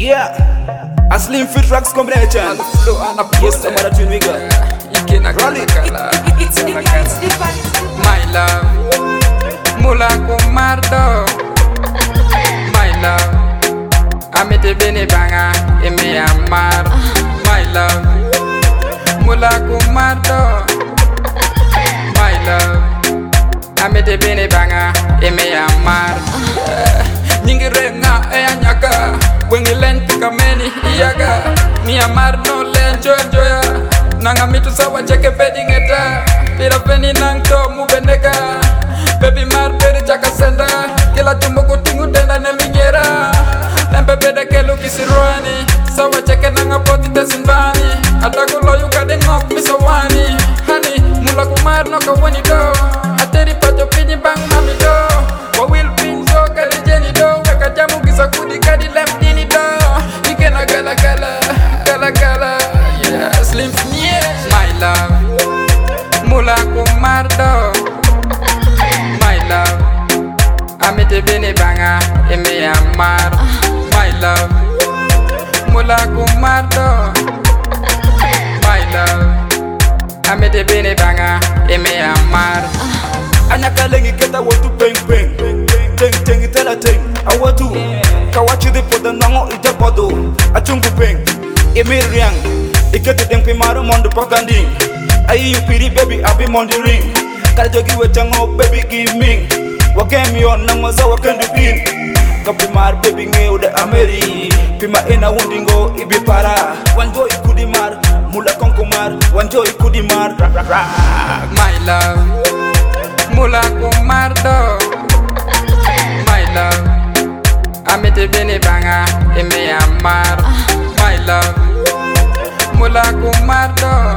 Yeah, a slim fit tracks combination. Yes, some other tune we got. Roll it. My love, mula kumardo. My love, amete bene banga eme amar. My love, mula kumardo. My love, amete bene banga eme amar. Nyingirenga e anyaka, wengi lenti kameni iyaga. Ni amar no lenjo enjoya. Nanga mitu sawa cheke pedi ngeta. Pira peni nang to mubeneka. Baby mar peri chaka senda. Kila tumbo kutingu tenda neminyera. Lempe beda kelu kisirwani. Sawa cheke nanga poti tesinbani. Atako loyu kade ngok misawani. Hani mula kumar no kawani do. Ateri pato pini bang mami do. Wawil pinzo kade jeni do. Weka jamu kisa kudi kadi lemdini do. Ikena gala gala, gala gala. Yeah, slim yeah. My love, mula kumardo. My love, amete bene banga eme amar. My love, mula kumardo. My love, amete bene banga eme amar. Anyaka lengi keta watu peng peng. Teng teng itela teng. Awatu kawachi de poda nango ita podo. Achungu peng. Emir riang. Ikete deng pimaro mondo pakanding. Ayi you piri baby abi mondi ring. Kala jogi wechango baby give me. Wakemi on nango sa wakendu bin. Kapimar baby nge ude ameri. Pima ina wundingo ibi para. Wanjo ikudi mar. Mula konkumar. Wanjo ikudi mar. My love, mula kumardo. My love, amete bene banga eme amar. My love, mula kumardo.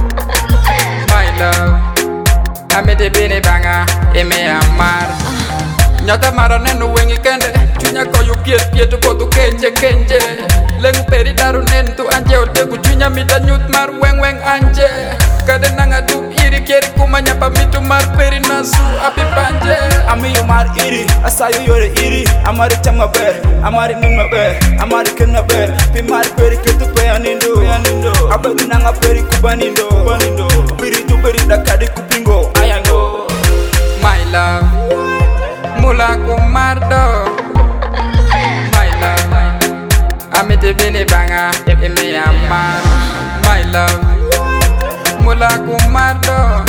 My love, amete bene banga eme amar. Nyata mara nenu wengi kende. Chunya koyu piet piet kotu kenje kenje. Lengu peri daru nentu anje otegu. Chunya mita nyut mar weng weng anje. Kade nanga du iri keri kumanya pa mitu mar peri nasu api panje. Ami yo mar iri, asayo yore iri. Amari chama ber, amari nunga ber, amari kena ber. Pi mar peri ketu pe anindo. Abagi nanga peri kubanindo. Piri tu peri dakadi kupingo. Ayando. My love, mula kumardo. My love, amete bene banga eme amar. My love, mula kumardo.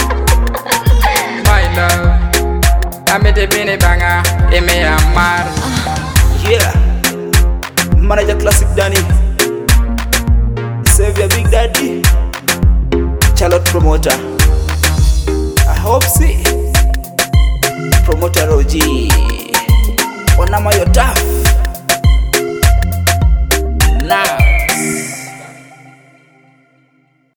My love, amete bene banga eme amar. Yeah, manager classic Danny, Savior Big Daddy, Charlotte promoter. I hope see promoter OG. Onama yo tough.